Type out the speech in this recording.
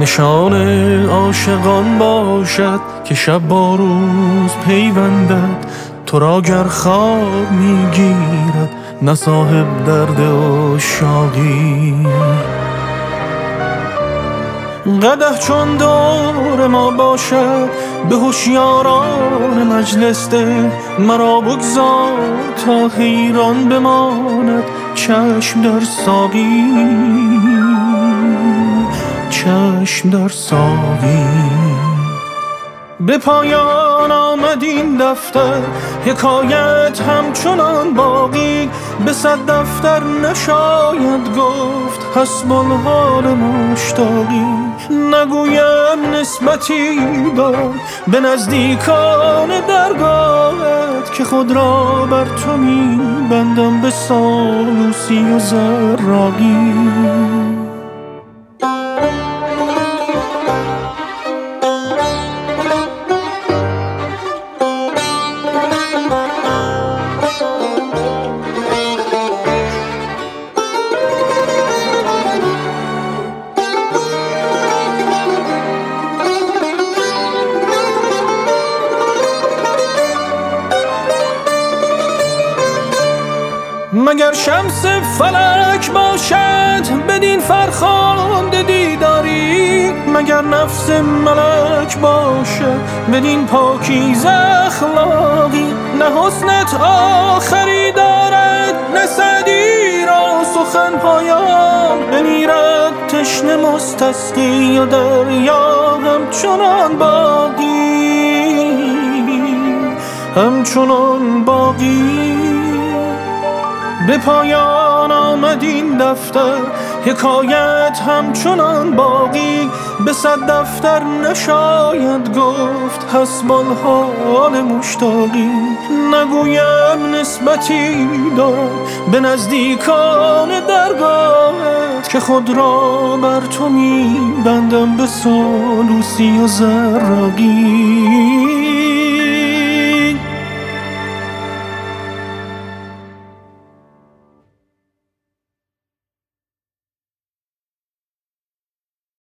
نشان عاشقان باشد که شب با روز پیوندد، تو را گر خواب میگیرد نه صاحب درد عشاقی. قدح چون دور ما باشد به هوشیاران مجلس ده، مرا بگذار تا حیران بماند چشم در ساقی، چشم در ساقی. به پایان آمد این دفتر، حکایت همچنان باقی، به 100 دفتر نشاید گفت حسب الحال مشتاقی. نگویم نسبتی دار به نزدیکان درگاهت، که خود را بر تو می بندم به سالوسی و زراقی. مگر شمس فلک باشد بدین فرخنده دیداری، مگر نفس ملک باشد بدین پاکیزه اخلاقی. نه حسنت آخری دارد نه سعدی را سخن پایان، بمیرد تشنه مستسقی و دریا همچنان باقی، همچنان باقی. به پایان آمد این دفتر، حکایت همچنان باقی، به 100 دفتر نشاید گفت حسب الحال مشتاقی. نگویم نسبتی دارم به نزدیکان درگاهت، که خود را بر تو می بندم به سالوسی و زراقی.